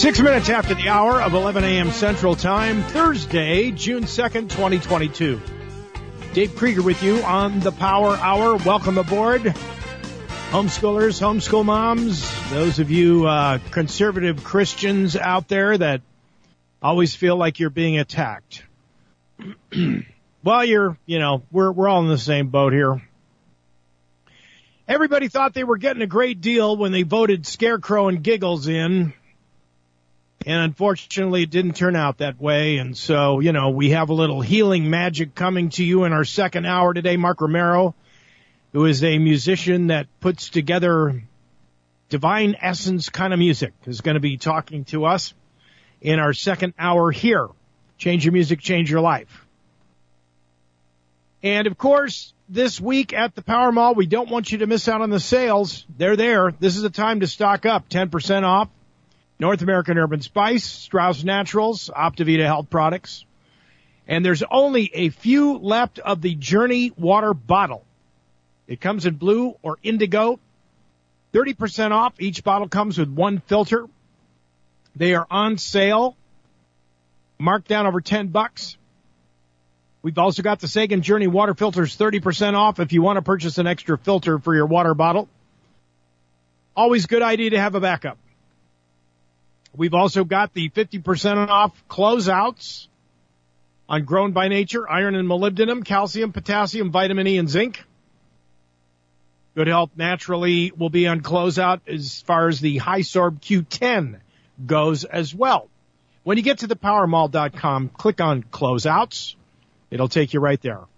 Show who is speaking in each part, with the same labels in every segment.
Speaker 1: 6 minutes after the hour of 11 a.m. Central Time, Thursday, June 2nd, 2022. Dave Krieger with you on the Power Hour. Welcome aboard. Homeschoolers, homeschool moms, those of you conservative Christians out there that always feel like you're being attacked. Well, we're all in the same boat here. Everybody thought they were getting a great deal when they voted Scarecrow and Giggles in. And unfortunately, it didn't turn out that way. And so, we have a little healing magic coming to you in our second hour today. Mark Romero, who is a musician that puts together divine essence kind of music, is going to be talking to us in our second hour here. Change your music, change your life. And, of course, this week at the Power Mall, we don't want you to miss out on the sales. They're there. This is the time to stock up. 10% off. North American Urban Spice, Strauss Naturals, Optivita Health Products. And there's only a few left of the Journey water bottle. It comes in blue or indigo. 30% off. Each bottle comes with one filter. They are on sale. Marked down over $10. We've also got the Sagan Journey water filters 30% off if you want to purchase an extra filter for your water bottle. Always good idea to have a backup. We've also got the 50% off closeouts on Grown by Nature, iron and molybdenum, calcium, potassium, vitamin E, and zinc. Good Health Naturally will be on closeout as far as the High-Sorb Q10 goes as well. When you get to thepowermall.com, click on closeouts. It'll take you right there.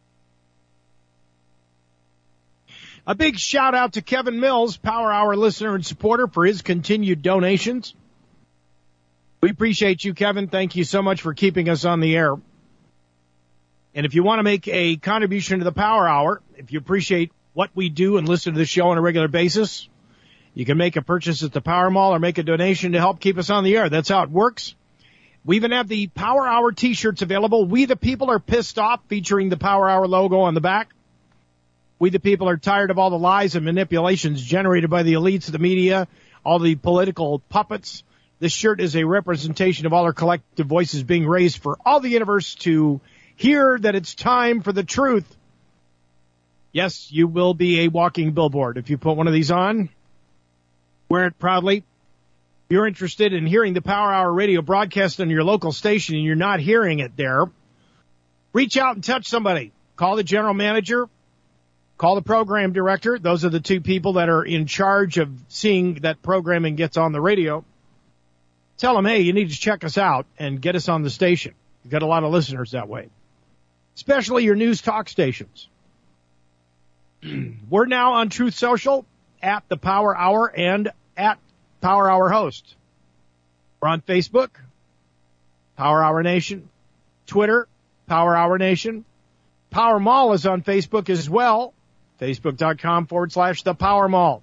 Speaker 1: A big shout out to Kevin Mills, Power Hour listener and supporter, for his continued donations. We appreciate you, Kevin. Thank you so much for keeping us on the air. And if you want to make a contribution to the Power Hour, if you appreciate what we do and listen to the show on a regular basis, you can make a purchase at the Power Mall or make a donation to help keep us on the air. That's how it works. We even have the Power Hour T-shirts available. We the People Are Pissed Off, featuring the Power Hour logo on the back. We the People Are Tired of all the lies and manipulations generated by the elites of the media, all the political puppets. This shirt is a representation of all our collective voices being raised for all the universe to hear that it's time for the truth. Yes, you will be a walking billboard if you put one of these on. Wear it proudly. If you're interested in hearing the Power Hour radio broadcast on your local station and you're not hearing it there, reach out and touch somebody. Call the general manager. Call the program director. Those are the two people that are in charge of seeing that programming gets on the radio. Tell them, hey, you need to check us out and get us on the station. You've got a lot of listeners that way, especially your news talk stations. We're now on Truth Social, at the Power Hour, and at Power Hour Host. We're on Facebook, Power Hour Nation, Twitter, Power Hour Nation. Power Mall is on Facebook as well, facebook.com/the Power Mall.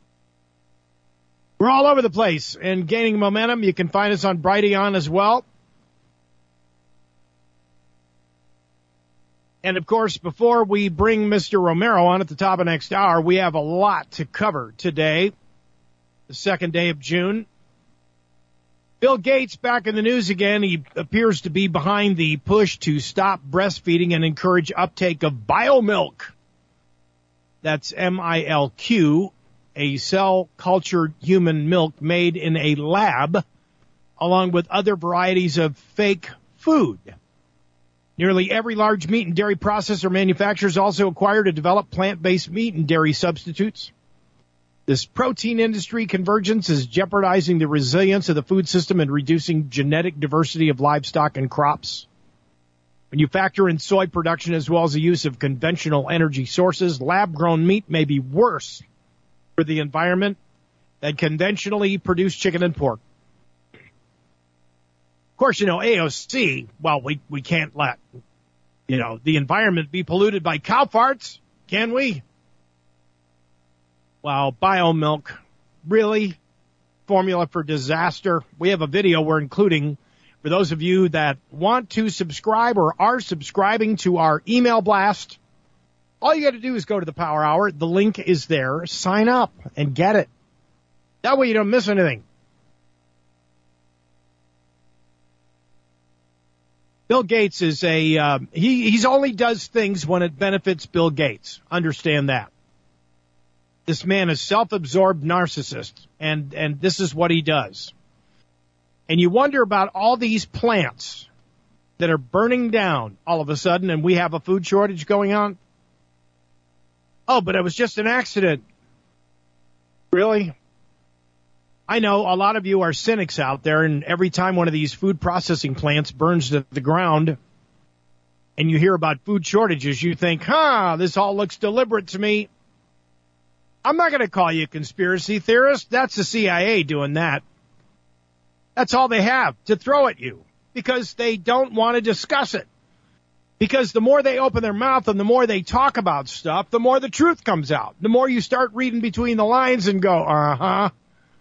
Speaker 1: We're all over the place and gaining momentum. You can find us on Brighteon as well. And, of course, before we bring Mr. Romero on at the top of next hour, we have a lot to cover today, the second day of June. Bill Gates back in the news again. He appears to be behind the push to stop breastfeeding and encourage uptake of biomilk. That's MILQ. A cell-cultured human milk made in a lab, along with other varieties of fake food. Nearly every large meat and dairy processor manufacturer is also acquired to develop plant-based meat and dairy substitutes. This protein industry convergence is jeopardizing the resilience of the food system and reducing genetic diversity of livestock and crops. When you factor in soy production as well as the use of conventional energy sources, lab-grown meat may be worse for the environment than conventionally produced chicken and pork. Of course, AOC, well, we can't let, the environment be polluted by cow farts, can we? Wow, biomilk, really? Formula for disaster. We have a video we're including for those of you that want to subscribe or are subscribing to our email blast. All you got to do is go to the Power Hour. The link is there. Sign up and get it. That way you don't miss anything. Bill Gates is he's only does things when it benefits Bill Gates. Understand that. This man is self-absorbed narcissist, and this is what he does. And you wonder about all these plants that are burning down all of a sudden, and we have a food shortage going on. Oh, but it was just an accident. Really? I know a lot of you are cynics out there, and every time one of these food processing plants burns to the ground and you hear about food shortages, you think, this all looks deliberate to me. I'm not going to call you a conspiracy theorist. That's the CIA doing that. That's all they have to throw at you because they don't want to discuss it. Because the more they open their mouth and the more they talk about stuff, the more the truth comes out. The more you start reading between the lines and go,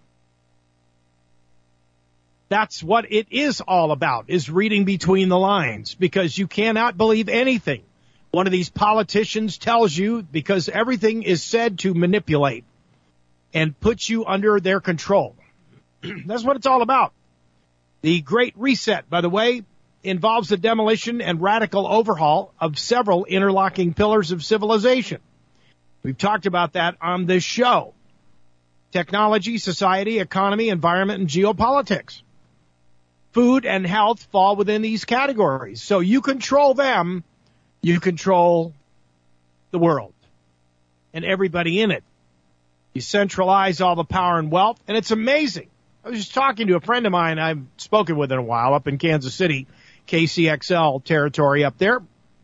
Speaker 1: That's what it is all about, is reading between the lines, because you cannot believe anything one of these politicians tells you, because everything is said to manipulate and put you under their control. That's what it's all about. The Great Reset, by the way, involves the demolition and radical overhaul of several interlocking pillars of civilization. We've talked about that on this show. Technology, society, economy, environment, and geopolitics. Food and health fall within these categories. So you control them, you control the world and everybody in it. You centralize all the power and wealth, and it's amazing. I was just talking to a friend of mine I've spoken with in a while up in Kansas City, KCXL territory up there.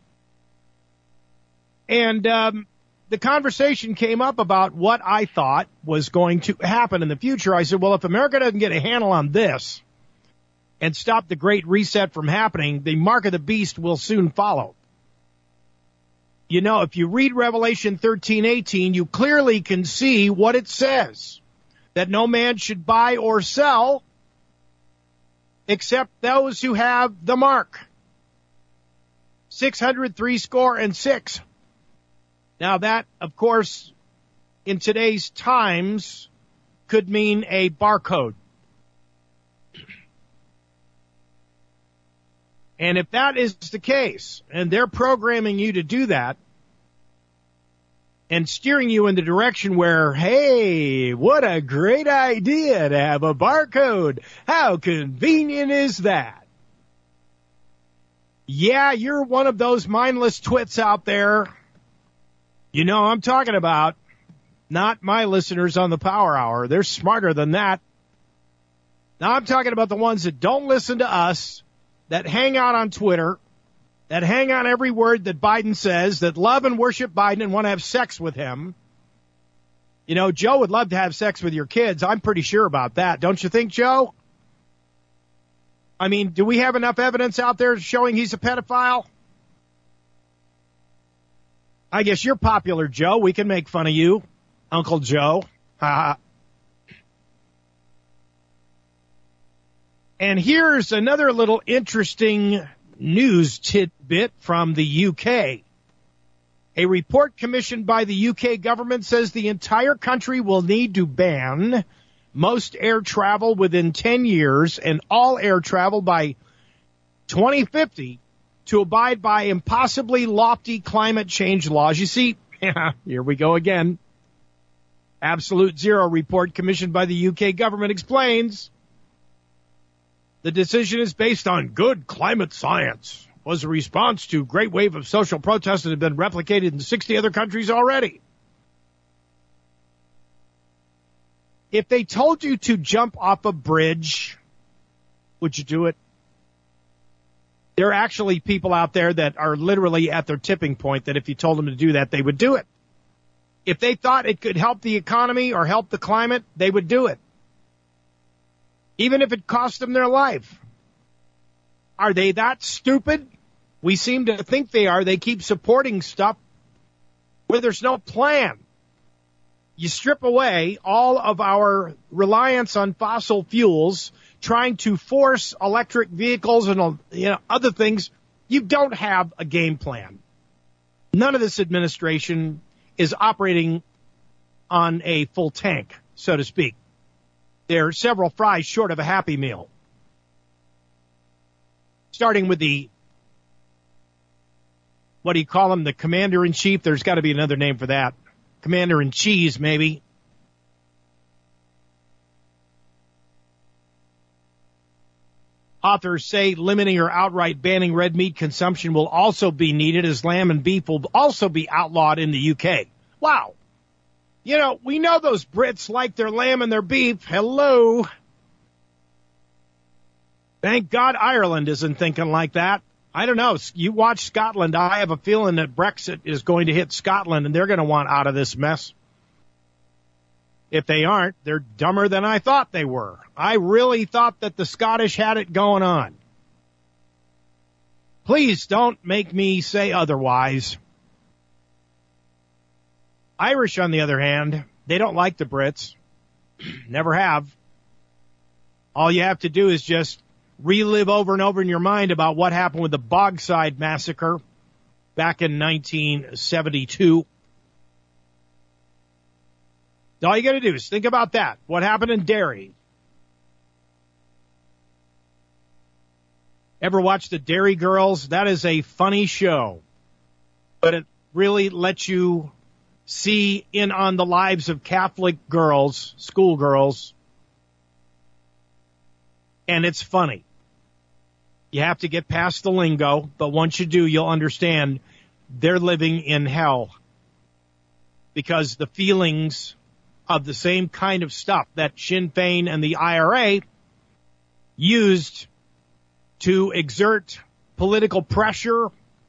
Speaker 1: And the conversation came up about what I thought was going to happen in the future. I said, well, if America doesn't get a handle on this and stop the Great Reset from happening, the mark of the beast will soon follow. You know, if you read Revelation 13:18, you clearly can see what it says, that no man should buy or sell except those who have the mark. 666. Now that, of course, in today's times could mean a barcode. And if that is the case, and they're programming you to do that, and steering you in the direction where, hey, what a great idea to have a barcode. How convenient is that? Yeah, you're one of those mindless twits out there. You know I'm talking about. Not my listeners on the Power Hour. They're smarter than that. Now I'm talking about the ones that don't listen to us, that hang out on Twitter, that hang on every word that Biden says, that love and worship Biden and want to have sex with him. You know, Joe would love to have sex with your kids. I'm pretty sure about that. Don't you think, Joe? I mean, do we have enough evidence out there showing he's a pedophile? I guess you're popular, Joe. We can make fun of you, Uncle Joe. And here's another little interesting news tidbit from the UK. A report commissioned by the UK government says the entire country will need to ban most air travel within 10 years and all air travel by 2050 to abide by impossibly lofty climate change laws. You see, here we go again. Absolute Zero report commissioned by the UK government explains the decision is based on good climate science, was a response to a great wave of social protests that have been replicated in 60 other countries already. If they told you to jump off a bridge, would you do it? There are actually people out there that are literally at their tipping point that if you told them to do that, they would do it. If they thought it could help the economy or help the climate, they would do it. Even if it cost them their life. Are they that stupid? We seem to think they are. They keep supporting stuff where there's no plan. You strip away all of our reliance on fossil fuels, trying to force electric vehicles and other things. You don't have a game plan. None of this administration is operating on a full tank, so to speak. There are several fries short of a Happy Meal. Starting with the what do you call him? The commander-in-chief? There's got to be another name for that. Commander-in-cheese, maybe. Authors say limiting or outright banning red meat consumption will also be needed, as lamb and beef will also be outlawed in the UK. Wow. You know, we know those Brits like their lamb and their beef. Hello. Thank God Ireland isn't thinking like that. I don't know. You watch Scotland. I have a feeling that Brexit is going to hit Scotland, and they're going to want out of this mess. If they aren't, they're dumber than I thought they were. I really thought that the Scottish had it going on. Please don't make me say otherwise. Irish, on the other hand, they don't like the Brits. Never have. All you have to do is just relive over and over in your mind about what happened with the Bogside Massacre back in 1972. All you got to do is think about that. What happened in Derry? Ever watch the Derry Girls? That is a funny show, but it really lets you see in on the lives of Catholic girls, schoolgirls, and it's funny. You have to get past the lingo, but once you do, you'll understand they're living in hell, because the feelings of the same kind of stuff that Sinn Féin and the IRA used to exert political pressure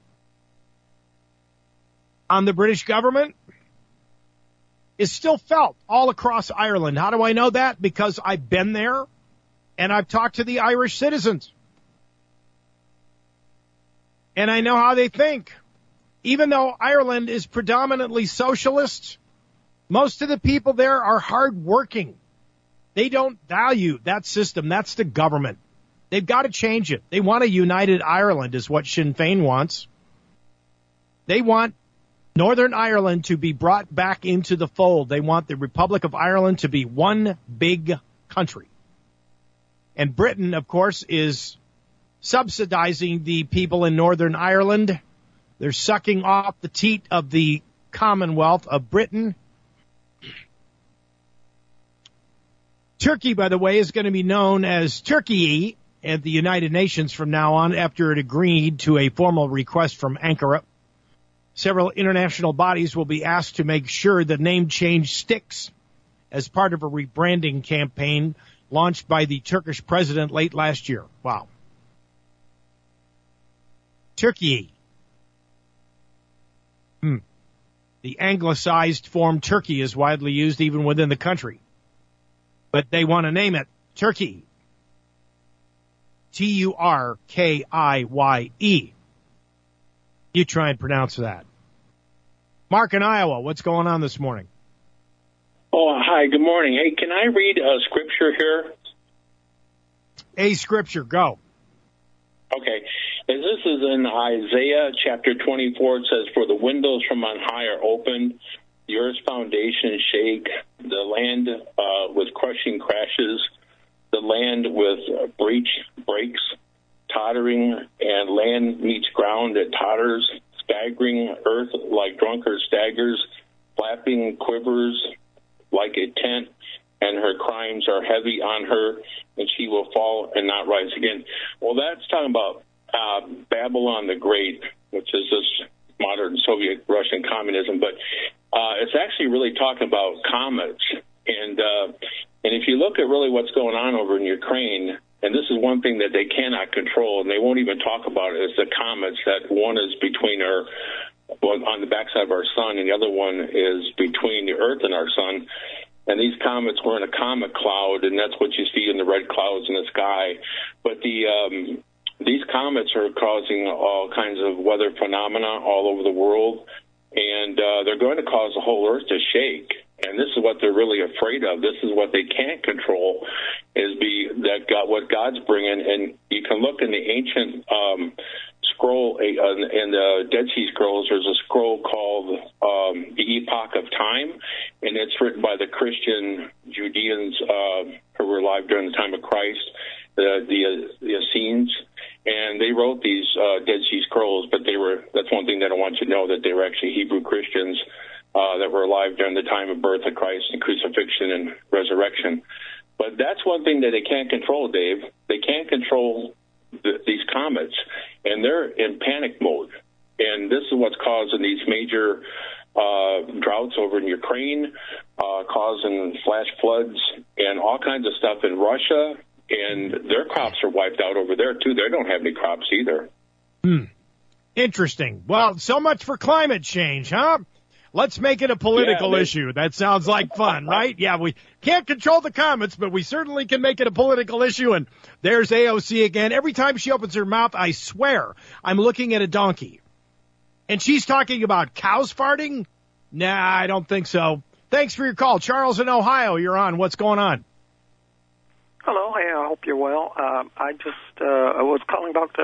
Speaker 1: on the British government is still felt all across Ireland. How do I know that? Because I've been there and I've talked to the Irish citizens. And I know how they think. Even though Ireland is predominantly socialist, most of the people there are hardworking. They don't value that system. That's the government. They've got to change it. They want a united Ireland is what Sinn Féin wants. They want Northern Ireland to be brought back into the fold. They want the Republic of Ireland to be one big country. And Britain, of course, is subsidizing the people in Northern Ireland. They're sucking off the teat of the Commonwealth of Britain. Turkey, by the way, is going to be known as Turkey at the United Nations from now on, after it agreed to a formal request from Ankara. Several international bodies will be asked to make sure the name change sticks as part of a rebranding campaign launched by the Turkish president late last year. Wow. Turkey. The anglicized form Turkey is widely used even within the country. But they want to name it Turkey. Turkiye. You try and pronounce that. Mark in Iowa, what's going on this morning?
Speaker 2: Oh, hi, good morning. Hey, can I read a scripture here?
Speaker 1: A scripture, go.
Speaker 2: Okay. As this is in Isaiah chapter 24, it says, "For the windows from on high are opened, the earth's foundations shake, the land with crushing crashes, the land with breaks, tottering, and land meets ground, it totters, staggering earth like drunkard staggers, flapping quivers like a tent, and her crimes are heavy on her, and she will fall and not rise again." Well, that's talking about Babylon the Great, which is this modern Soviet Russian communism, but it's actually really talking about comets. And if you look at really what's going on over in Ukraine, and this is one thing that they cannot control, and they won't even talk about it, is the comets. That one is between on the backside of our sun, and the other one is between the Earth and our sun. And these comets were in a comet cloud, and that's what you see in the red clouds in the sky. But these comets are causing all kinds of weather phenomena all over the world, and they're going to cause the whole Earth to shake. And this is what they're really afraid of. This is what they can't control, is what God's bringing. And you can look in the ancient scroll, in the Dead Sea Scrolls, there's a scroll called the Epoch of Time, and it's written by the Christian Judeans who were alive during the time of Christ, the Essenes. And they wrote these Dead Sea Scrolls, but that's one thing that I want you to know, that they were actually Hebrew Christians that were alive during the time of birth of Christ and crucifixion and resurrection. But that's one thing that they can't control, Dave. They can't control these comets, and they're in panic mode. And this is what's causing these major droughts over in Ukraine, causing flash floods and all kinds of stuff in Russia. And their crops are wiped out over there, too. They don't have any crops either.
Speaker 1: Interesting. Well, so much for climate change, huh? Let's make it a political issue. That sounds like fun, right? Yeah, we can't control the comets, but we certainly can make it a political issue. And there's AOC again. Every time she opens her mouth, I swear I'm looking at a donkey. And she's talking about cows farting? Nah, I don't think so. Thanks for your call. Charles in Ohio, you're on. What's going on?
Speaker 3: Hello. Hey, I hope you're well. I was calling about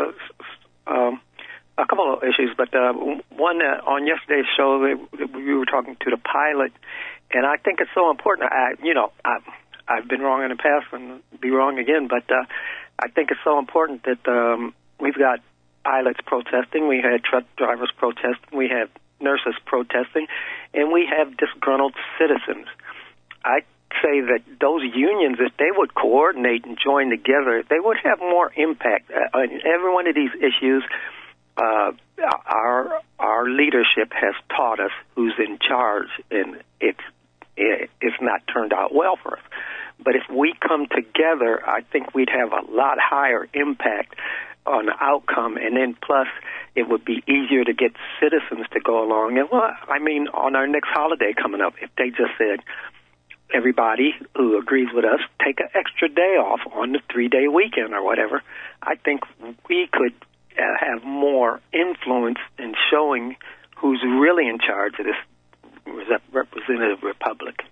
Speaker 3: a couple of issues, but one on yesterday's show, we were talking to the pilot, and I think it's so important. I've been wrong in the past and be wrong again, but I think it's so important that we've got pilots protesting, we had truck drivers protesting, we have nurses protesting, and we have disgruntled citizens. I say that those unions, if they would coordinate and join together, they would have more impact on every one of these issues. Our leadership has taught us who's in charge, and it's not turned out well for us. But if we come together, I think we'd have a lot higher impact on the outcome, and then plus it would be easier to get citizens to go along. And on our next holiday coming up, if they just said, everybody who agrees with us, take an extra day off on the 3-day weekend or whatever, I think we could have more influence in showing who's really in charge of this representative republic.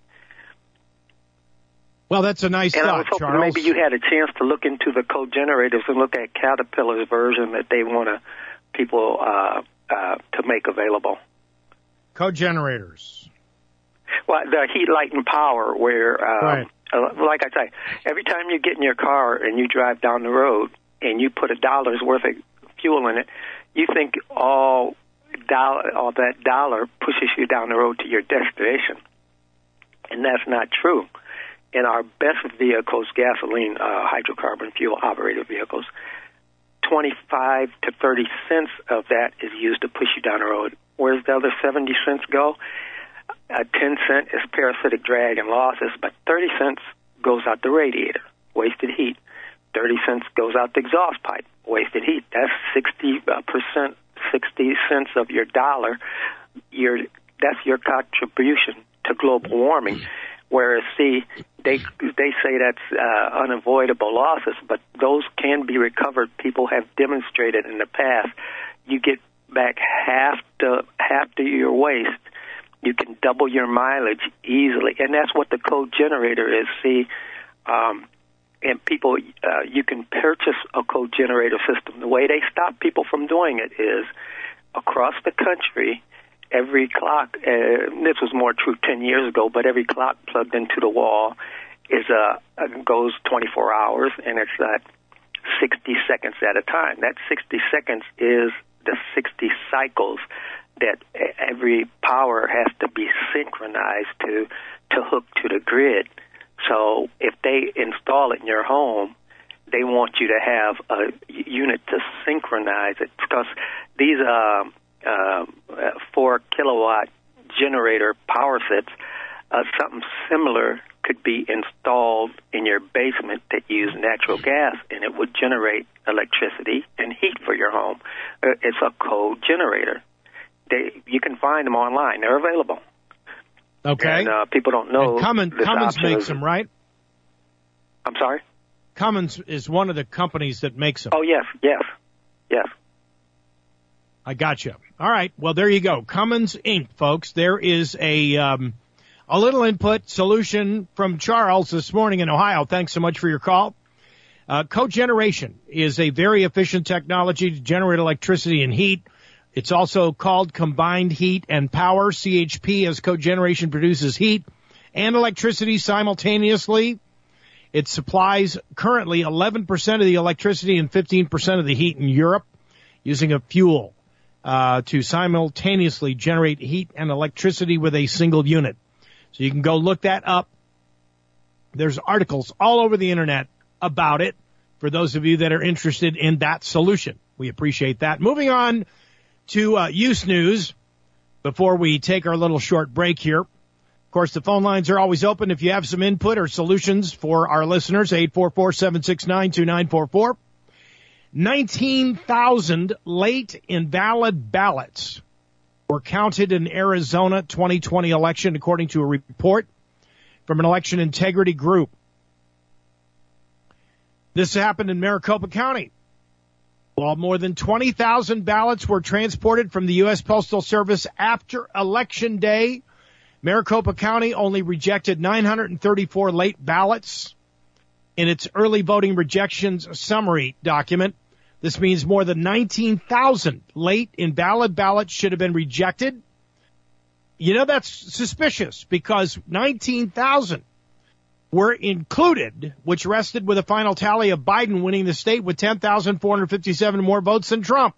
Speaker 1: Well, that's a nice thought,
Speaker 3: I was hoping
Speaker 1: Charles.
Speaker 3: Maybe you had a chance to look into the cogenerators and look at Caterpillar's version that they want people to make available.
Speaker 1: Cogenerators.
Speaker 3: Well, the heat, light, and power, where,
Speaker 1: right.
Speaker 3: Like I say, every time you get in your car and you drive down the road and you put $1 worth of fuel in it, you think all that dollar pushes you down the road to your destination. And that's not true. In our best vehicles, gasoline, hydrocarbon fuel-operated vehicles, 25 to 30 cents of that is used to push you down the road. Where's the other 70 cents go? 10 cents is parasitic drag and losses, but 30 cents goes out the radiator, wasted heat. 30 cents goes out the exhaust pipe, wasted heat. That's 60%, 60 cents of your dollar. That's your contribution to global warming. Whereas, see, they say that's unavoidable losses, but those can be recovered. People have demonstrated in the past. You get back half to your waste. You can double your mileage easily, and that's what the cogenerator is. See, and people, you can purchase a cogenerator system. The way they stop people from doing it is across the country. Every clock, this was more true 10 years ago, but every clock plugged into the wall goes 24 hours, and it's 60 seconds at a time. That 60 seconds is the 60 cycles that every power has to be synchronized to hook to the grid. So if they install it in your home, they want you to have a unit to synchronize it, because these 4 kilowatt generator power sets, something similar could be installed in your basement that use natural gas, and it would generate electricity and heat for your home. It's a cogenerator. You can find them online. They're available.
Speaker 1: Okay.
Speaker 3: And people don't know.
Speaker 1: And Cummins makes them, right?
Speaker 3: I'm sorry?
Speaker 1: Cummins is one of the companies that makes them.
Speaker 3: Oh, yes.
Speaker 1: I gotcha. All right. Well, there you go. Cummins Inc., folks. There is a little input solution from Charles this morning in Ohio. Thanks so much for your call. Cogeneration is a very efficient technology to generate electricity and heat. It's also called combined heat and power, CHP, as cogeneration produces heat and electricity simultaneously. It supplies currently 11% of the electricity and 15% of the heat in Europe, using a fuel to simultaneously generate heat and electricity with a single unit. So you can go look that up. There's articles all over the internet about it for those of you that are interested in that solution. We appreciate that. Moving on to use news before we take our little short break here. Of course, the phone lines are always open if you have some input or solutions for our listeners. 844-769-2944. 19,000 late invalid ballots were counted in Arizona 2020 election, according to a report from an election integrity group. This happened in Maricopa County. While more than 20,000 ballots were transported from the U.S. Postal Service after Election Day, Maricopa County only rejected 934 late ballots in its early voting rejections summary document. This means more than 19,000 late invalid ballots should have been rejected. You know, that's suspicious because 19,000 were included, which rested with a final tally of Biden winning the state with 10,457 more votes than Trump.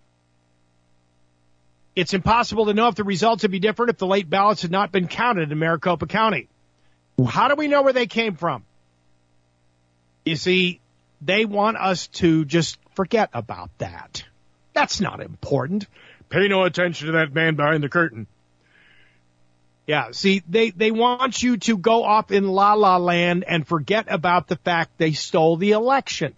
Speaker 1: It's impossible to know if the results would be different if the late ballots had not been counted in Maricopa County. How do we know where they came from? You see, they want us to just forget about that. That's not important. Pay no attention to that man behind the curtain. Yeah, see, they want you to go off in la-la land and forget about the fact they stole the election.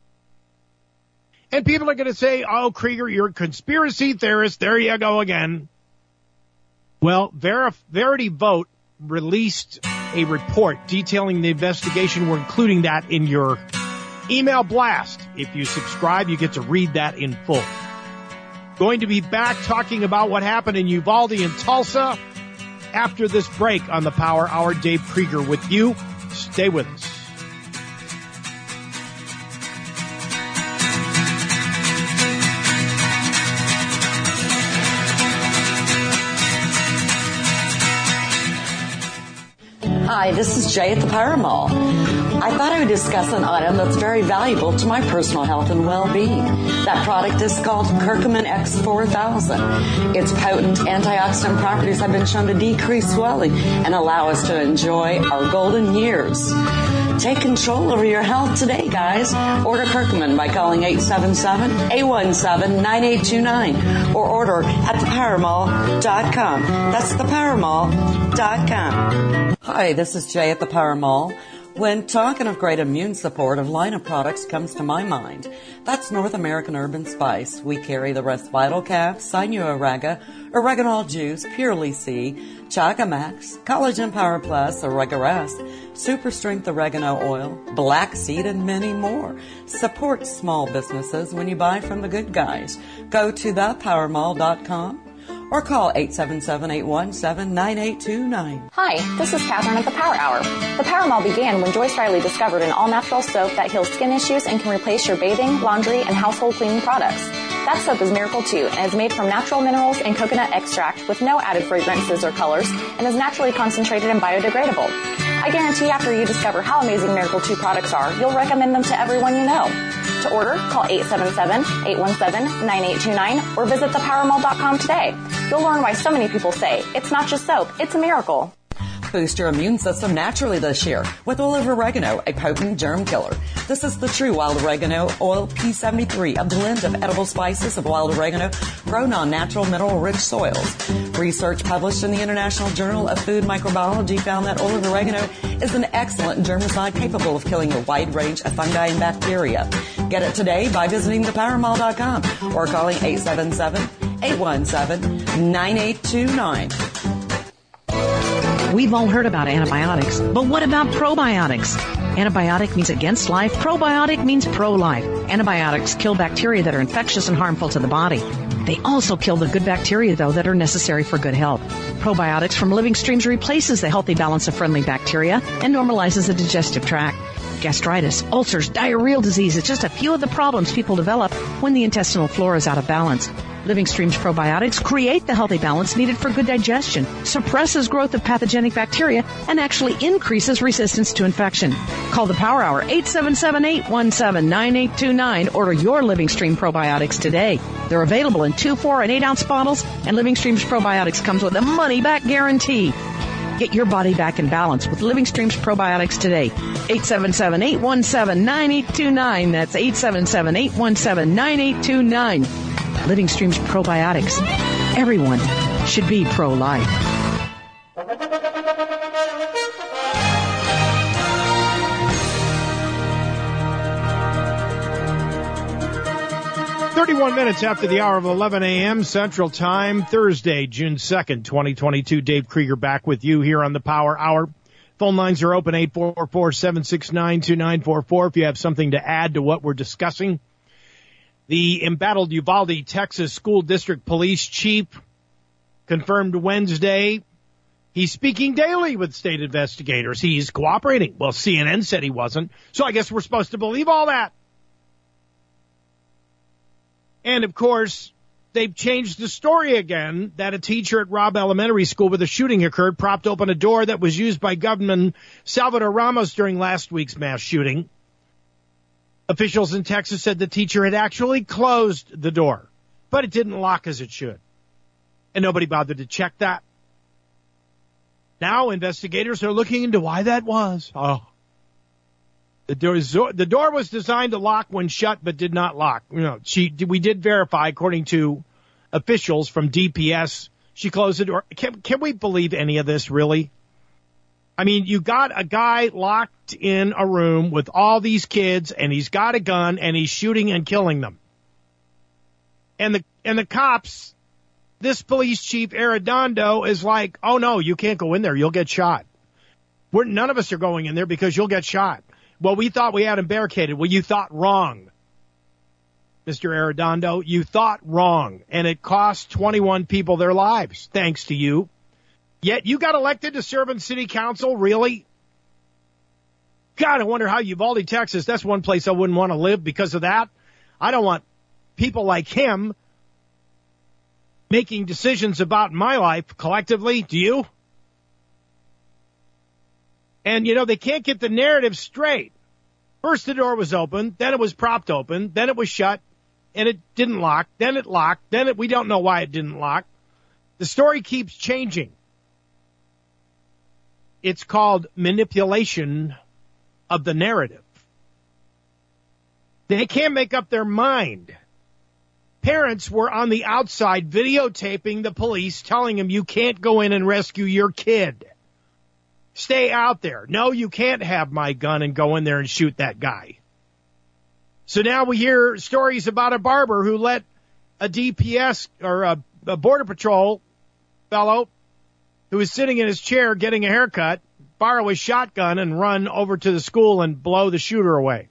Speaker 1: And people are going to say, oh, Krieger, you're a conspiracy theorist. There you go again. Well, Verity Vote released a report detailing the investigation. We're including that in your email blast. If you subscribe, you get to read that in full. Going to be back talking about what happened in Uvalde and Tulsa after this break on the Power Hour. Dave Krieger with you. Stay with us.
Speaker 4: Hi, this is Jay at the Power Mall. I thought I would discuss an item that's very valuable to my personal health and well-being. That product is called Curcumin X4000. Its potent antioxidant properties have been shown to decrease swelling and allow us to enjoy our golden years. Take control over your health today, guys. Order Curcumin by calling 877-817-9829 or order at thepowermall.com. That's thepowermall.com. Hi, this is Jay at the Power Mall. When talking of great immune support, a line of products comes to my mind. That's North American Herb & Spice. We carry the Rest Vital Cap, Sinuoraga, Oreganol Juice, Purely C, Chaga Max, Collagen Power Plus, Oregarest, Super Strength Oregano Oil, Black Seed, and many more. Support small businesses when you buy from the good guys. Go to thepowermall.com. or call 877-817-9829.
Speaker 5: Hi, this is Catherine at the Power Hour. The Power Mall began when Joyce Riley discovered an all-natural soap that heals skin issues and can replace your bathing, laundry, and household cleaning products. That soap is Miracle 2 and is made from natural minerals and coconut extract with no added fragrances or colors and is naturally concentrated and biodegradable. I guarantee after you discover how amazing Miracle 2 products are, you'll recommend them to everyone you know. To order, call 877-817-9829 or visit thepowermall.com today. You'll learn why so many people say, it's not just soap, it's a miracle.
Speaker 4: Boost your immune system naturally this year with olive oregano, a potent germ killer. This is the true wild oregano oil P73, a blend of edible spices of wild oregano grown on natural mineral-rich soils. Research published in the International Journal of Food Microbiology found that olive oregano is an excellent germicide capable of killing a wide range of fungi and bacteria. Get it today by visiting thepowermall.com or calling 877-817-9829.
Speaker 6: We've all heard about antibiotics, but what about probiotics? Antibiotic means against life. Probiotic means pro-life. Antibiotics kill bacteria that are infectious and harmful to the body. They also kill the good bacteria, though, that are necessary for good health. Probiotics from living streams replaces the healthy balance of friendly bacteria and normalizes the digestive tract. Gastritis, ulcers, diarrheal disease is just a few of the problems people develop when the intestinal flora is out of balance. Living Stream's probiotics create the healthy balance needed for good digestion, suppresses growth of pathogenic bacteria, and actually increases resistance to infection. Call the Power Hour, 877-817-9829. Order your Living Stream probiotics today. They're available in 2, 4, and 8-ounce bottles, and Living Stream's probiotics comes with a money-back guarantee. Get your body back in balance with Living Stream's probiotics today. 877-817-9829. That's 877-817-9829. Living Stream's probiotics. Everyone should be pro-life.
Speaker 1: Minutes after the hour of 11 a.m. Central Time, Thursday, June 2nd, 2022. Dave Krieger back with you here on the Power Hour. Phone lines are open, 844-769-2944, if you have something to add to what we're discussing. The embattled Uvalde, Texas School District Police Chief confirmed Wednesday he's speaking daily with state investigators. He's cooperating. Well, CNN said he wasn't, so I guess we're supposed to believe all that. And, of course, they've changed the story again that a teacher at Robb Elementary School where the shooting occurred propped open a door that was used by Governor Salvador Ramos during last week's mass shooting. Officials in Texas said the teacher had actually closed the door, but it didn't lock as it should. And nobody bothered to check that. Now investigators are looking into why that was. The door was designed to lock when shut, but did not lock. We did verify, according to officials from DPS, she closed the door. Can we believe any of this, really? I mean, you got a guy locked in a room with all these kids, and he's got a gun, and he's shooting and killing them. And the cops, this police chief, Arredondo, is like, oh, no, you can't go in there. You'll get shot. None of us are going in there because you'll get shot. Well, we thought we had him barricaded. Well, you thought wrong, Mr. Arredondo. You thought wrong, and it cost 21 people their lives, thanks to you. Yet you got elected to serve in city council, really? God, I wonder how Uvalde, Texas, that's one place I wouldn't want to live because of that. I don't want people like him making decisions about my life collectively. Do you? And, they can't get the narrative straight. First the door was open, then it was propped open, then it was shut, and it didn't lock, then it locked, we don't know why it didn't lock. The story keeps changing. It's called manipulation of the narrative. They can't make up their mind. Parents were on the outside videotaping the police, telling them you can't go in and rescue your kid. Stay out there. No, you can't have my gun and go in there and shoot that guy. So now we hear stories about a barber who let a DPS or a Border Patrol fellow who was sitting in his chair getting a haircut borrow his shotgun and run over to the school and blow the shooter away.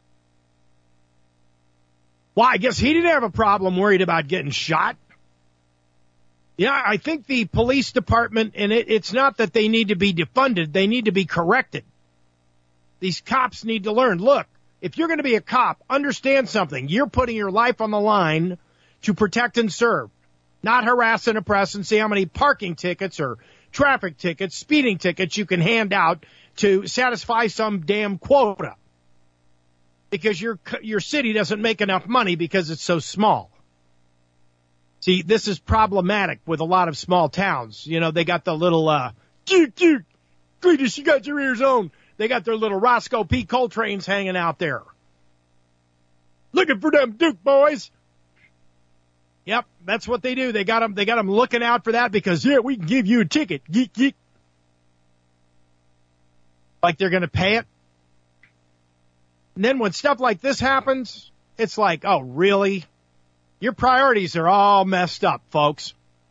Speaker 1: Well, I guess he didn't have a problem worried about getting shot. Yeah, I think the police department, and it's not that they need to be defunded, they need to be corrected. These cops need to learn, look, if you're going to be a cop, understand something. You're putting your life on the line to protect and serve, not harass and oppress and see how many parking tickets or traffic tickets, speeding tickets you can hand out to satisfy some damn quota. Because your city doesn't make enough money because it's so small. See, this is problematic with a lot of small towns. They got the little, Cletus, you got your ears on. They got their little Roscoe P. Coltrane's hanging out there. Looking for them Duke boys. Yep, that's what they do. They got them looking out for that because, we can give you a ticket. Geek, geek. Like they're going to pay it. And then when stuff like this happens, it's like, oh, really? Your priorities are all messed up, folks.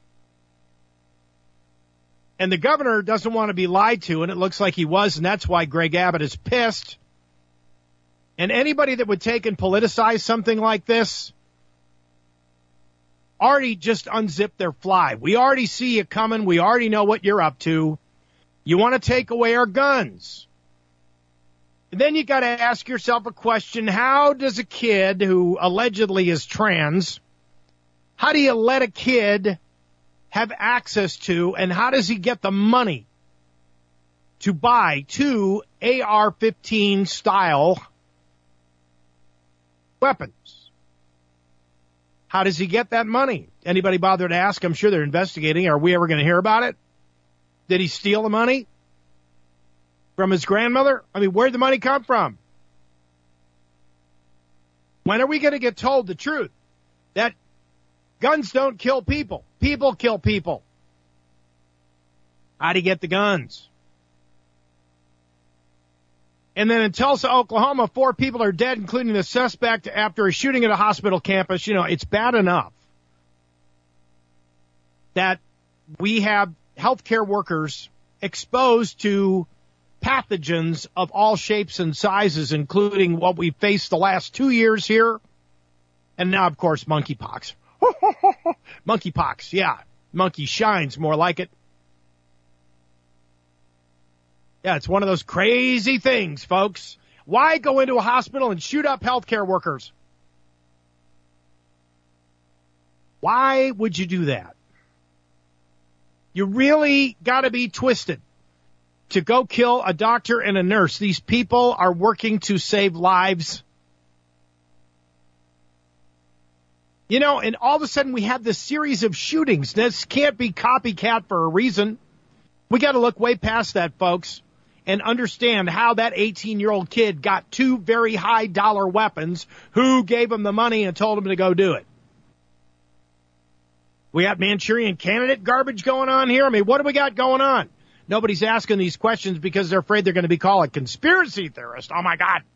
Speaker 1: And the governor doesn't want to be lied to, and it looks like he was, and that's why Greg Abbott is pissed. And anybody that would take and politicize something like this already just unzip their fly. We already see you coming. We already know what you're up to. You want to take away our guns. And then you got to ask yourself a question. How does a kid who allegedly is trans How do you let a kid have access to, and how does he get the money to buy 2 AR-15 style weapons? How does he get that money? Anybody bother to ask? I'm sure they're investigating. Are we ever going to hear about it? Did he steal the money from his grandmother? I mean, where'd the money come from? When are we going to get told the truth? That guns don't kill people. People kill people. How'd he get the guns? And then in Tulsa, Oklahoma, 4 people are dead, including the suspect after a shooting at a hospital campus. You know, it's bad enough that we have healthcare workers exposed to pathogens of all shapes and sizes, including what we've faced the last 2 years here. And now, of course, monkeypox. Monkeypox, yeah. Monkey shines, more like it. Yeah, it's one of those crazy things, folks. Why go into a hospital and shoot up healthcare workers? Why would you do that? You really got to be twisted to go kill a doctor and a nurse. These people are working to save lives. You know, and all of a sudden we have this series of shootings. This can't be copycat for a reason. We got to look way past that, folks, and understand how that 18-year-old kid got 2 very high-dollar weapons. Who gave him the money and told him to go do it? We got Manchurian Candidate garbage going on here. I mean, what do we got going on? Nobody's asking these questions because they're afraid they're going to be called a conspiracy theorist. Oh, my God.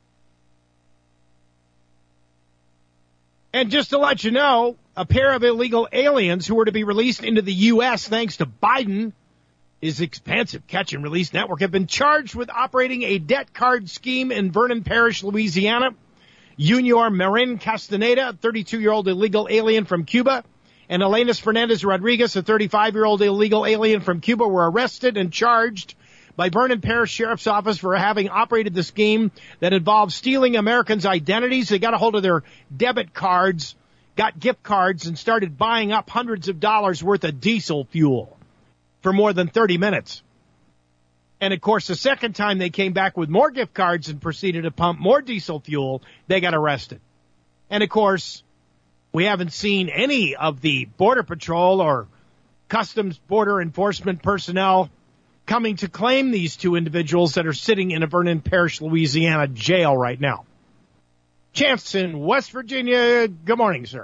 Speaker 1: And just to let you know, a pair of illegal aliens who were to be released into the U.S. thanks to Biden, his expansive catch and release network, have been charged with operating a debt card scheme in Vernon Parish, Louisiana. Junior Marin Castaneda, a 32-year-old illegal alien from Cuba, and Elenis Fernandez Rodriguez, a 35-year-old illegal alien from Cuba, were arrested and charged by Vernon Parish Sheriff's Office for having operated the scheme that involved stealing Americans' identities. They got a hold of their debit cards, got gift cards, and started buying up hundreds of dollars worth of diesel fuel for more than 30 minutes. And, of course, the second time they came back with more gift cards and proceeded to pump more diesel fuel, they got arrested. And, of course, we haven't seen any of the Border Patrol or Customs Border Enforcement personnel coming to claim these 2 individuals that are sitting in a Vernon Parish, Louisiana jail right now. Chance in West Virginia. Good morning, sir.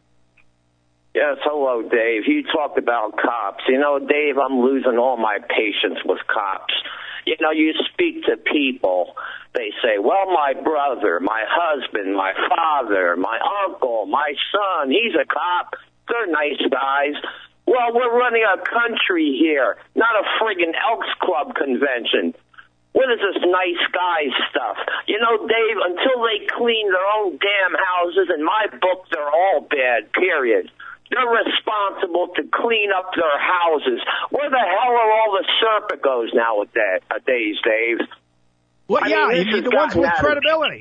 Speaker 7: Yes, hello, Dave. You talked about cops. You know, Dave, I'm losing all my patience with cops. You know, you speak to people, they say, well, my brother, my husband, my father, my uncle, my son, he's a cop. They're nice guys. Well, we're running a country here, not a friggin' Elks Club convention. What is this nice guy stuff? You know, Dave, until they clean their own damn houses, in my book, they're all bad, period. They're responsible to clean up their houses. Where the hell are all the Serpicos nowadays, Dave?
Speaker 1: Well, yeah, you need the ones with credibility.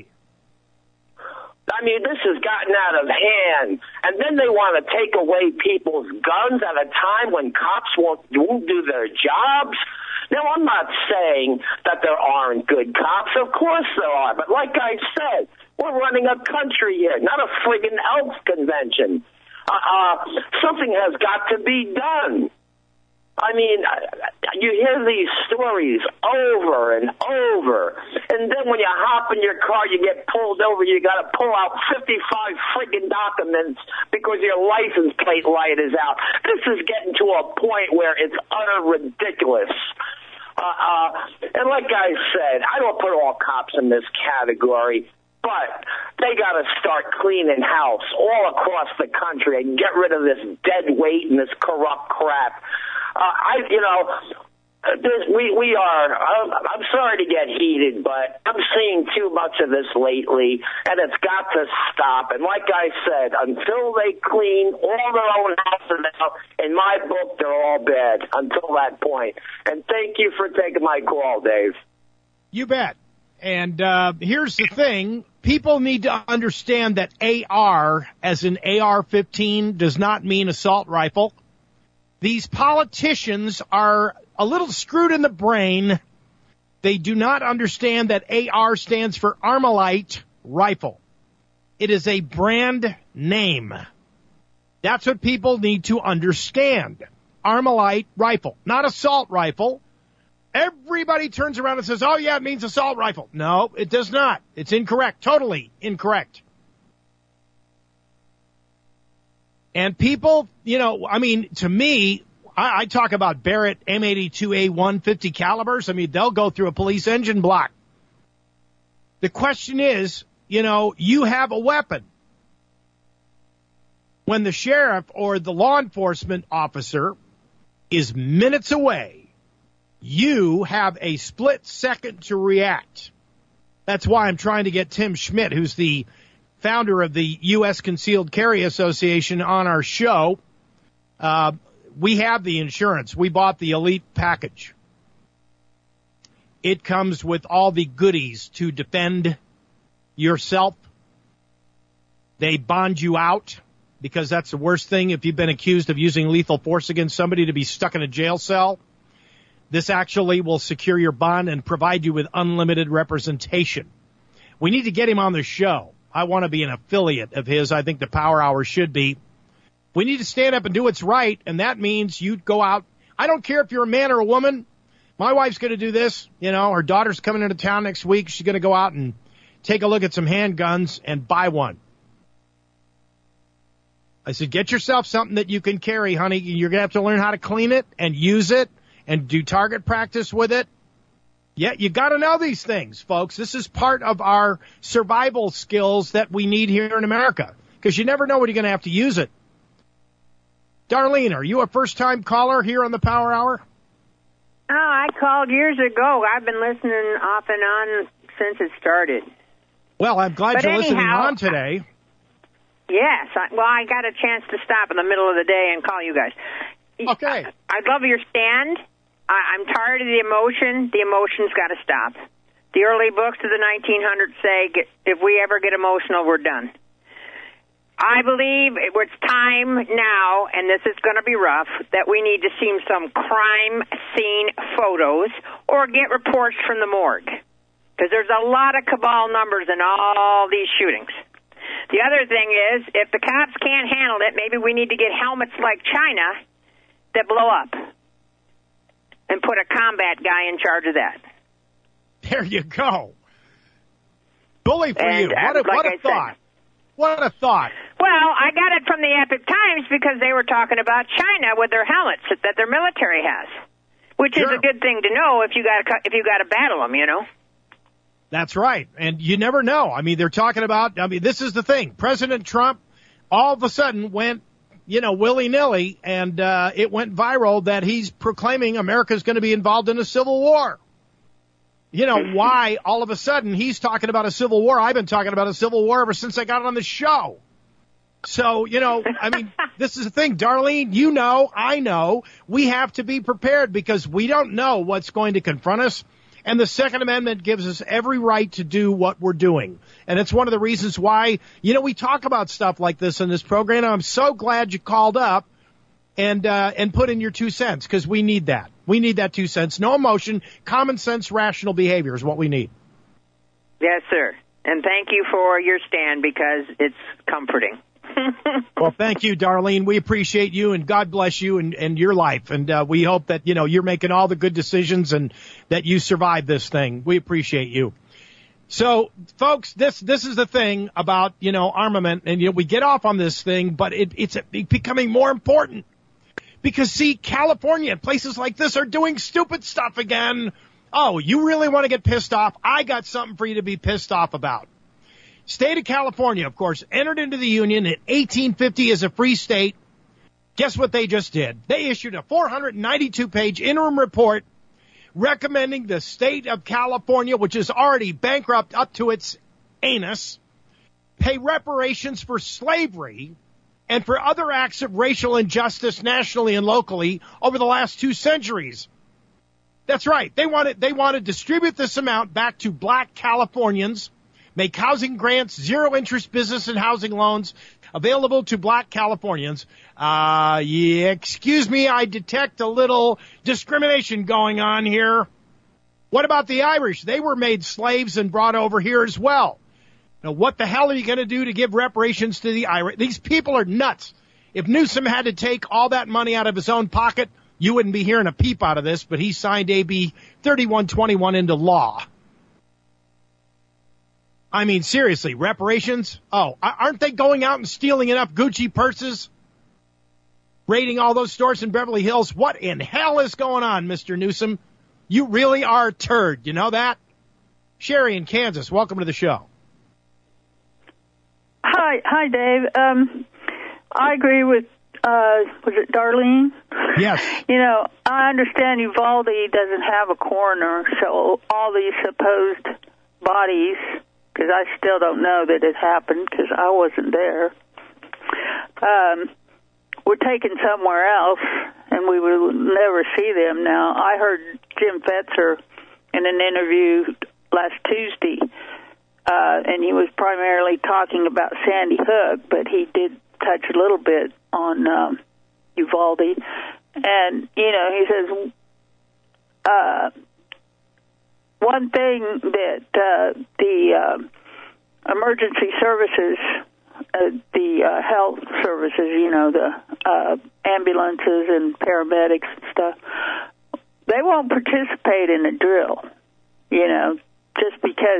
Speaker 7: I mean, this has gotten out of hand. And then they want to take away people's guns at a time when cops won't do their jobs. Now, I'm not saying that there aren't good cops. Of course there are. But like I said, we're running a country here, not a friggin' Elks convention. Something has got to be done. I mean, you hear these stories over and over, and then when you hop in your car, you get pulled over, you got to pull out 55 friggin' documents because your license plate light is out. This is getting to a point where it's utter ridiculous. And like I said, I don't put all cops in this category, but they got to start cleaning house all across the country and get rid of this dead weight and this corrupt crap. I'm sorry to get heated, but I'm seeing too much of this lately, and it's got to stop. And like I said, until they clean all their own houses out, in my book, they're all bad until that point. And thank you for taking my call, Dave.
Speaker 1: You bet. And here's the thing. People need to understand that AR, as in AR-15, does not mean assault rifle. These politicians are a little screwed in the brain. They do not understand that AR stands for Armalite rifle. It is a brand name. That's what people need to understand. Armalite rifle, not assault rifle. Everybody turns around and says, oh, yeah, it means assault rifle. No, it does not. It's incorrect, totally incorrect. And people, to me, I talk about Barrett M82A1 50 calibers. They'll go through a police engine block. The question is, you have a weapon. When the sheriff or the law enforcement officer is minutes away, you have a split second to react. That's why I'm trying to get Tim Schmidt, who's the founder of the U.S. Concealed Carry Association, on our show. We have the insurance. We bought the Elite package. It comes with all the goodies to defend yourself. They bond you out, because that's the worst thing if you've been accused of using lethal force against somebody, to be stuck in a jail cell. This actually will secure your bond and provide you with unlimited representation. We need to get him on the show. I want to be an affiliate of his. I think the Power Hour should be. We need to stand up and do what's right, and that means you go out. I don't care if you're a man or a woman. My wife's going to do this. Her daughter's coming into town next week. She's going to go out and take a look at some handguns and buy one. I said, get yourself something that you can carry, honey. You're going to have to learn how to clean it and use it and do target practice with it. Yeah, you got to know these things, folks. This is part of our survival skills that we need here in America, because you never know when you're going to have to use it. Darlene, are you a first-time caller here on the Power Hour?
Speaker 8: Oh, I called years ago. I've been listening off and on since it started.
Speaker 1: Well, I'm glad you're listening on today.
Speaker 8: Yes. I got a chance to stop in the middle of the day and call you guys.
Speaker 1: Okay.
Speaker 8: I love your stand. I'm tired of the emotion. The emotion's got to stop. The early books of the 1900s say, if we ever get emotional, we're done. I believe it's time now, and this is going to be rough, that we need to see some crime scene photos or get reports from the morgue, because there's a lot of cabal numbers in all these shootings. The other thing is, if the cops can't handle it, maybe we need to get helmets like China that blow up and put a combat guy in charge of that.
Speaker 1: There you go. Bully for you. What a thought. What a thought.
Speaker 8: Well, I got it from the Epic Times because they were talking about China with their helmets that their military has, which is a good thing to know if you got to battle them,
Speaker 1: That's right. And you never know. They're talking about, this is the thing. President Trump all of a sudden went, willy-nilly, and it went viral that he's proclaiming America's going to be involved in a civil war. Why all of a sudden he's talking about a civil war? I've been talking about a civil war ever since I got on the show. So, this is the thing, Darlene, I know, we have to be prepared because we don't know what's going to confront us. And the Second Amendment gives us every right to do what we're doing. And it's one of the reasons why, we talk about stuff like this in this program. And I'm so glad you called up and put in your 2 cents, because we need that. We need that 2 cents. No emotion, common sense, rational behavior is what we need.
Speaker 8: Yes, sir. And thank you for your stand, because it's comforting.
Speaker 1: Well, thank you, Darlene. We appreciate you, and God bless you and your life. And we hope that, you're making all the good decisions and that you survive this thing. We appreciate you. So, folks, this is the thing about, armament. And, we get off on this thing, but it's becoming more important. Because, see, California and places like this are doing stupid stuff again. Oh, you really want to get pissed off? I got something for you to be pissed off about. State of California, of course, entered into the Union in 1850 as a free state. Guess what they just did? They issued a 492-page interim report recommending the state of California, which is already bankrupt up to its anus, pay reparations for slavery and for other acts of racial injustice nationally and locally over the last 2 centuries. That's right. They want to distribute this amount back to black Californians, make housing grants, zero interest business and housing loans available to black Californians. Excuse me, I detect a little discrimination going on here. What about the Irish? They were made slaves and brought over here as well. Now, what the hell are you going to do to give reparations to the Irish? These people are nuts. If Newsom had to take all that money out of his own pocket, you wouldn't be hearing a peep out of this, but he signed AB 3121 into law. I mean, seriously, reparations? Oh, aren't they going out and stealing enough Gucci purses? Raiding all those stores in Beverly Hills? What in hell is going on, Mr. Newsom? You really are a turd. You know that? Sherry in Kansas, welcome to the show.
Speaker 9: Hi, Dave. I agree with, was it Darlene?
Speaker 1: Yes.
Speaker 9: You know, I understand Uvalde doesn't have a coroner, so all these supposed bodies, because I still don't know that it happened because I wasn't there, were taken somewhere else, and we will never see them now. I heard Jim Fetzer in an interview last Tuesday, and he was primarily talking about Sandy Hook, but he did touch a little bit on Uvalde. And, you know, he says one thing that the emergency services, the health services, you know, the ambulances and paramedics and stuff, they won't participate in a drill, you know, just because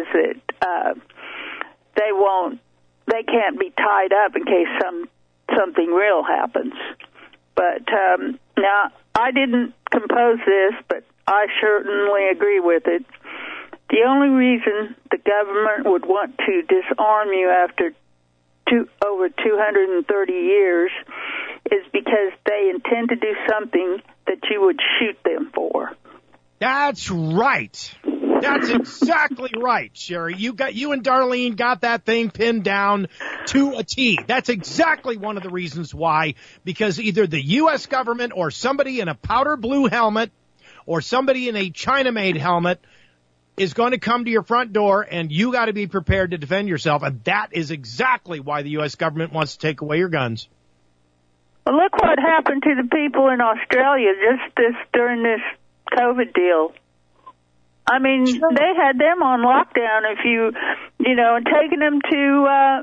Speaker 9: they can't be tied up in case something real happens. But now, I didn't compose this, but I certainly agree with it. The only reason the government would want to disarm you after over 230 years is because they intend to do something that you would shoot them for.
Speaker 1: That's right. That's exactly right, Sherry. You and Darlene got that thing pinned down to a T. That's exactly one of the reasons why, because either the U.S. government or somebody in a powder blue helmet or somebody in a China-made helmet is going to come to your front door, and you got to be prepared to defend yourself. And that is exactly why the U.S. government wants to take away your guns.
Speaker 9: Well, look what happened to the people in Australia during this COVID deal. I mean, sure. They had them on lockdown you know, and taking them to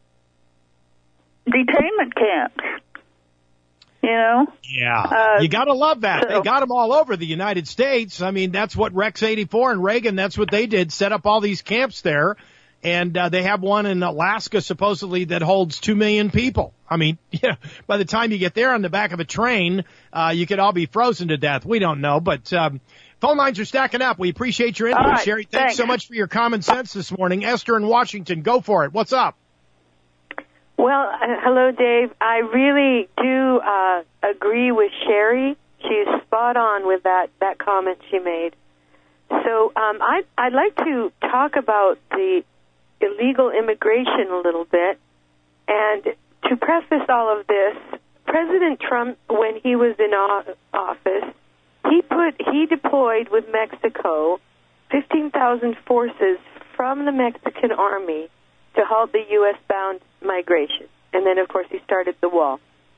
Speaker 9: detainment camps, you know?
Speaker 1: Yeah, you got to love that. They got them all over the United States. I mean, that's what Rex 84 and Reagan, that's what they did, set up all these camps there. And they have one in Alaska, supposedly, that holds 2 million people. I mean, yeah, by the time you get there on the back of a train, you could all be frozen to death. We don't know, but phone lines are stacking up. We appreciate your input, right, Sherry. Thanks so much for your common sense this morning. Esther in Washington, go for it. What's up?
Speaker 10: Well, hello, Dave. I really do agree with Sherry. She's spot on with that comment she made. So I'd like to talk about the illegal immigration a little bit. And to preface all of this, President Trump, when he was in office, he deployed with Mexico 15,000 forces from the Mexican army to halt the U.S.-bound migration. And then, of course, he started the wall.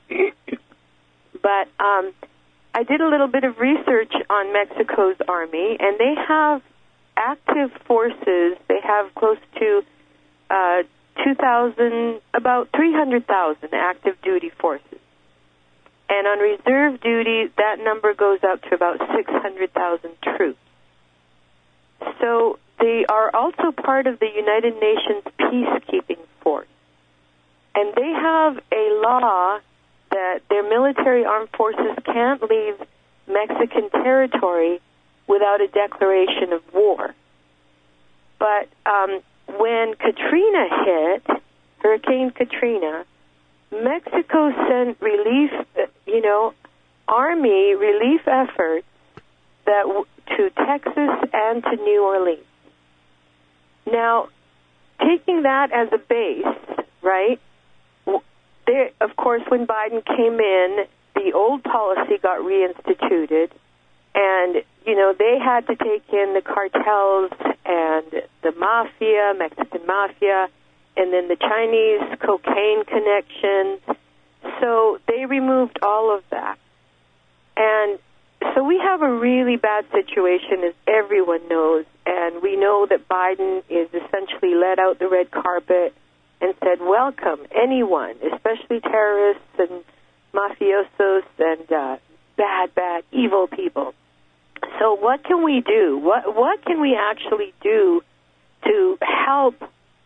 Speaker 10: But I did a little bit of research on Mexico's army, and they have active forces. They have close to 2,000, about 300,000 active duty forces. And on reserve duty, that number goes up to about 600,000 troops. So they are also part of the United Nations peacekeeping force. And they have a law that their military armed forces can't leave Mexican territory without a declaration of war. But when Katrina hit, Hurricane Katrina, Mexico sent relief, Army relief efforts to Texas and to New Orleans. Now, taking that as a base, right, of course, when Biden came in, the old policy got reinstituted, and they had to take in the cartels and the mafia, Mexican mafia, and then the Chinese cocaine connections. So they removed all of that. And so we have a really bad situation, as everyone knows, and we know that Biden is essentially let out the red carpet and said, welcome anyone, especially terrorists and mafiosos and bad, evil people. So what can we do? What can we actually do to help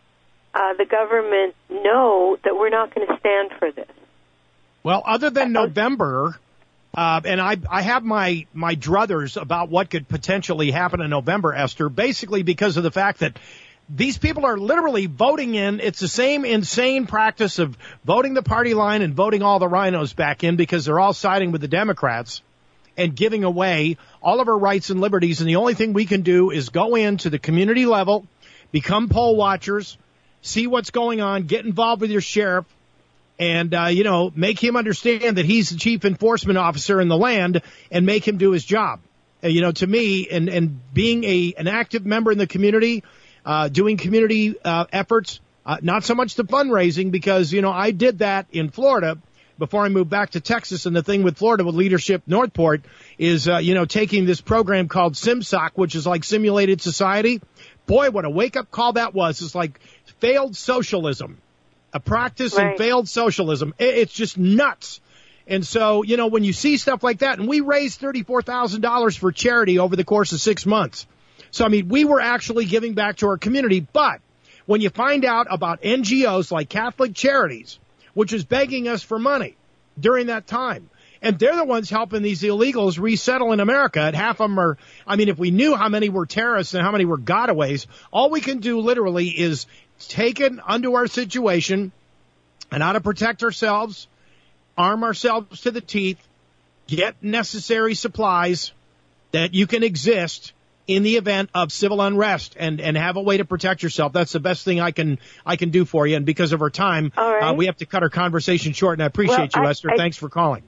Speaker 10: the government know that we're not going to stand for this?
Speaker 1: Well, other than November, and I have my druthers about what could potentially happen in November, Esther, basically because of the fact that these people are literally voting in. It's the same insane practice of voting the party line and voting all the rhinos back in because they're all siding with the Democrats and giving away all of our rights and liberties. And the only thing we can do is go into the community level, become poll watchers, see what's going on, get involved with your sheriff, and, make him understand that he's the chief enforcement officer in the land and make him do his job. To me, and being an active member in the community, doing community efforts, not so much the fundraising, because, I did that in Florida before I moved back to Texas. And the thing with Florida, with Leadership Northport, is, taking this program called SimSoc, which is like simulated society. Boy, what a wake-up call that was. It's like failed socialism, a practice in failed socialism. It's just nuts. And so, when you see stuff like that, and we raised $34,000 for charity over the course of 6 months. So, we were actually giving back to our community. But when you find out about NGOs like Catholic Charities, which is begging us for money during that time, and they're the ones helping these illegals resettle in America, and half of them are, if we knew how many were terrorists and how many were gotaways, all we can do literally is take it unto our situation and how to protect ourselves, arm ourselves to the teeth, get necessary supplies that you can exist in the event of civil unrest and have a way to protect yourself. That's the best thing I can do for you. And because of our time, we have to cut our conversation short. And I appreciate you, Esther. Thanks for calling.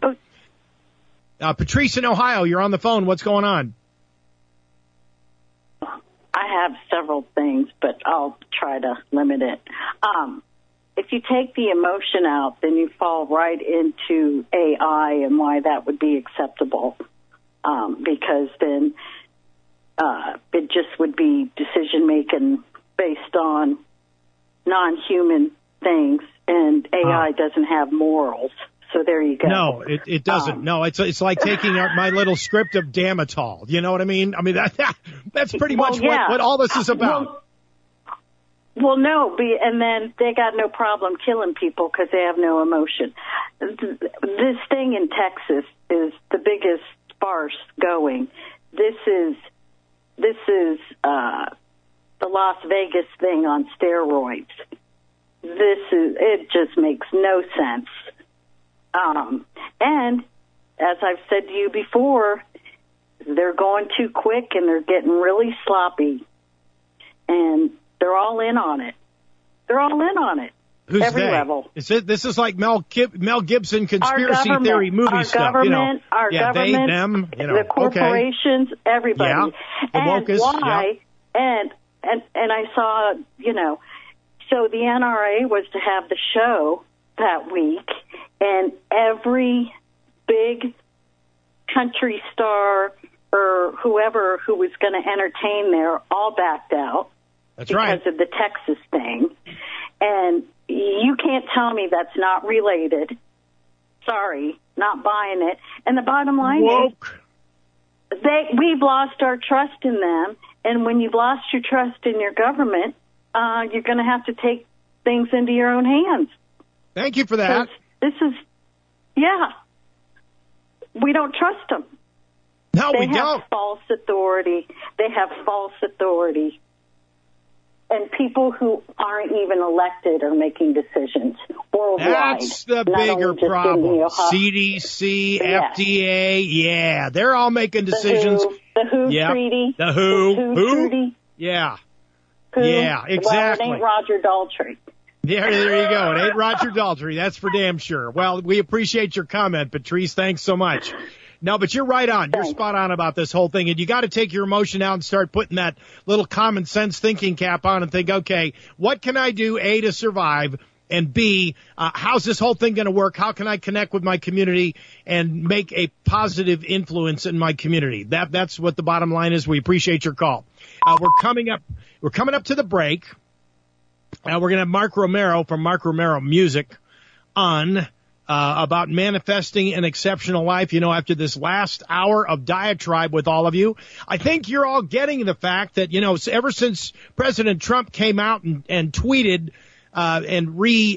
Speaker 1: Patrice in Ohio, you're on the phone. What's going on?
Speaker 11: I have several things, but I'll try to limit it. If you take the emotion out, then you fall right into AI and why that would be acceptable, because then it just would be decision-making based on non-human things, and AI doesn't have morals. So there you go.
Speaker 1: No, it doesn't. No, it's like taking my little script of Damatol. You know what I mean? That's pretty much what all this is about.
Speaker 11: Well, no, and then they got no problem killing people because they have no emotion. This thing in Texas is the biggest farce going. This is the Las Vegas thing on steroids. It just makes no sense. And as I've said to you before, they're going too quick and they're getting really sloppy, and they're all in on it.
Speaker 1: Who's
Speaker 11: every
Speaker 1: they?
Speaker 11: level.
Speaker 1: This is like Mel Gibson conspiracy theory movie stuff.
Speaker 11: Our government,
Speaker 1: they, them,
Speaker 11: the corporations, everybody.
Speaker 1: The wokus,
Speaker 11: why? And I saw, so the NRA was to have the show that week, and every big country star or whoever who was going to entertain there all backed out.
Speaker 1: That's
Speaker 11: because of the Texas thing. And you can't tell me that's not related. Sorry, not buying it. And the bottom line is we've lost our trust in them. And when you've lost your trust in your government, you're going to have to take things into your own hands.
Speaker 1: Thank you for that.
Speaker 11: This is, we don't trust them.
Speaker 1: No, we don't.
Speaker 11: They have false authority. And people who aren't even elected are making decisions worldwide.
Speaker 1: That's the bigger problem. CDC, FDA, they're all making decisions.
Speaker 11: The WHO treaty.
Speaker 1: The WHO
Speaker 11: treaty.
Speaker 1: Yeah.
Speaker 11: Who?
Speaker 1: Yeah, exactly.
Speaker 11: Well, it ain't Roger Daltrey.
Speaker 1: Yeah, there you go. It ain't Roger Daltrey. That's for damn sure. Well, we appreciate your comment, Patrice. Thanks so much. No, but you're right on. You're spot on about this whole thing. And you got to take your emotion out and start putting that little common sense thinking cap on and think, okay, what can I do, A, to survive, and B, how's this whole thing going to work? How can I connect with my community and make a positive influence in my community? That's what the bottom line is. We appreciate your call. We're coming up to the break. We're going to have Mark Romero from Mark Romero Music on about manifesting an exceptional life. You know, after this last hour of diatribe with all of you, I think you're all getting the fact that, you know, ever since President Trump came out and tweeted and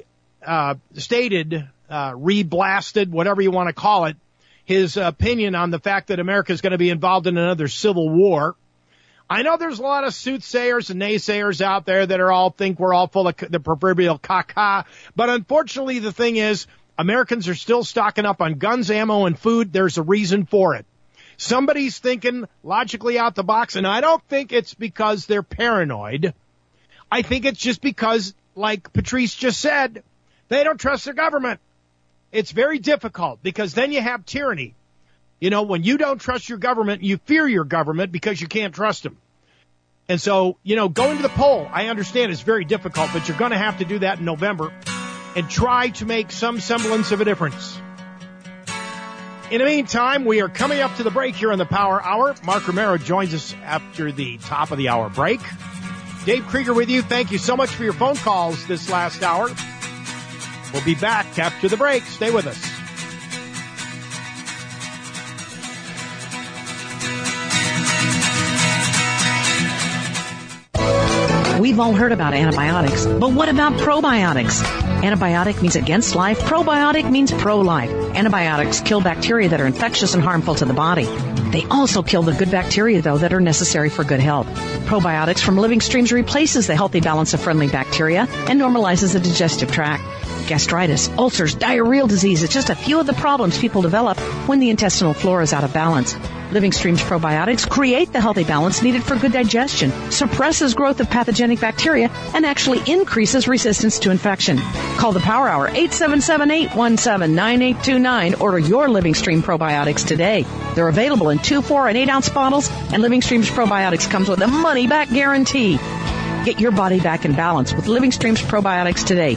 Speaker 1: reblasted, whatever you want to call it, his opinion on the fact that America is going to be involved in another civil war. I know there's a lot of soothsayers and naysayers out there that think we're all full of the proverbial caca, but unfortunately the thing is, Americans are still stocking up on guns, ammo, and food. There's a reason for it. Somebody's thinking logically out the box, and I don't think it's because they're paranoid. I think it's just because, like Patrice just said, they don't trust their government. It's very difficult because then you have tyranny. You know, when you don't trust your government, you fear your government because you can't trust them. And so, you know, going to the poll, I understand it's very difficult, but you're going to have to do that in November and try to make some semblance of a difference. In the meantime, we are coming up to the break here on the Power Hour. Mark Romero joins us after the top of the hour break. Dave Krieger with you. Thank you so much for your phone calls this last hour. We'll be back after the break. Stay with us.
Speaker 6: We've all heard about antibiotics, but what about probiotics? Antibiotic means against life. Probiotic means pro-life. Antibiotics kill bacteria that are infectious and harmful to the body. They also kill the good bacteria, though, that are necessary for good health. Probiotics from Living Streams replaces the healthy balance of friendly bacteria and normalizes the digestive tract. Gastritis, ulcers, diarrheal disease, it's just a few of the problems people develop when the intestinal flora is out of balance. Living Streams probiotics create the healthy balance needed for good digestion, suppresses growth of pathogenic bacteria, and actually increases resistance to infection. Call the Power Hour, 877-817-9829. Order your Living Stream probiotics today. They're available in 2, 4, and 8-ounce bottles, and Living Streams probiotics comes with a money-back guarantee. Get your body back in balance with Living Streams probiotics today.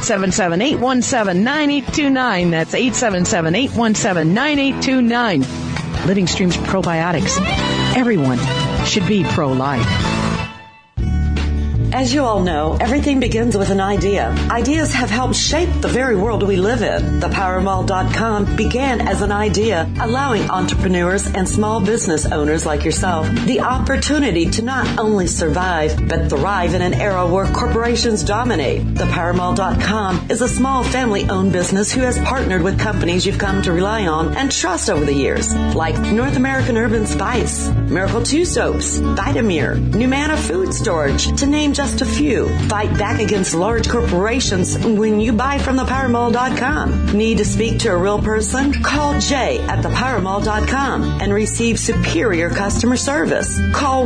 Speaker 6: 877-817-9829. That's 877-817-9829. Living Streams probiotics. Everyone should be pro-life.
Speaker 4: As you all know, everything begins with an idea. Ideas have helped shape the very world we live in. ThePowerMall.com began as an idea, allowing entrepreneurs and small business owners like yourself the opportunity to not only survive, but thrive in an era where corporations dominate. ThePowerMall.com is a small family-owned business who has partnered with companies you've come to rely on and trust over the years, like North American Urban Spice, Miracle 2 Soaps, Vitamir, Numana Food Storage, to name just a few. Fight back against large corporations when you buy from ThePowerMall.com. Need to speak to a real person? Call Jay at ThePowerMall.com and receive superior customer service. Call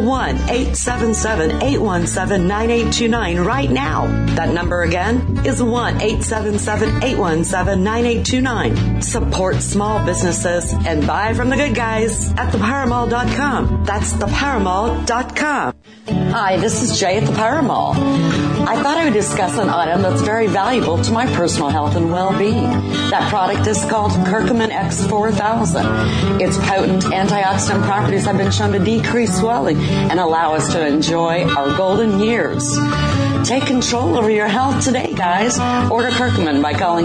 Speaker 4: 1-877-817-9829 right now. That number again is 1-877-817-9829. Support small businesses and buy from the good guys at ThePowerMall.com. That's ThePowerMall.com.
Speaker 12: Hi, this is Jay at the Power Mall. I thought I would discuss an item that's very valuable to my personal health and well-being. That product is called Curcumin X4000. Its potent antioxidant properties have been shown to decrease swelling and allow us to enjoy our golden years. Take control over your health today, guys. Order Curcumin by calling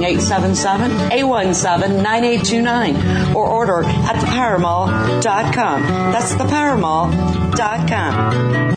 Speaker 12: 877-817-9829 or order at thepowermall.com. That's thepowermall.com.